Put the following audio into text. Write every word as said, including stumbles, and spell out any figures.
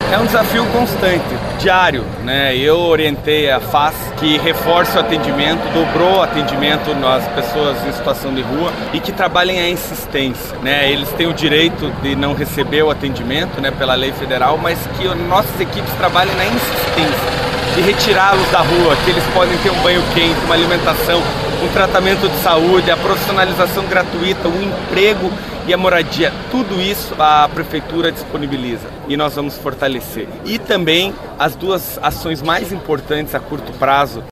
É um desafio constante, diário, né? Eu orientei a F A S que reforce o atendimento, dobrou o atendimento nas pessoas em situação de rua e que trabalhem a insistência, né? Eles têm o direito de não receber o atendimento, né, pela lei federal, mas que nossas equipes trabalhem na insistência de retirá-los da rua, que eles podem ter um banho quente, uma alimentação, um tratamento de saúde, a profissionalização gratuita, o emprego e a moradia. Tudo isso a prefeitura disponibiliza e nós vamos fortalecer. E também as duas ações mais importantes a curto prazo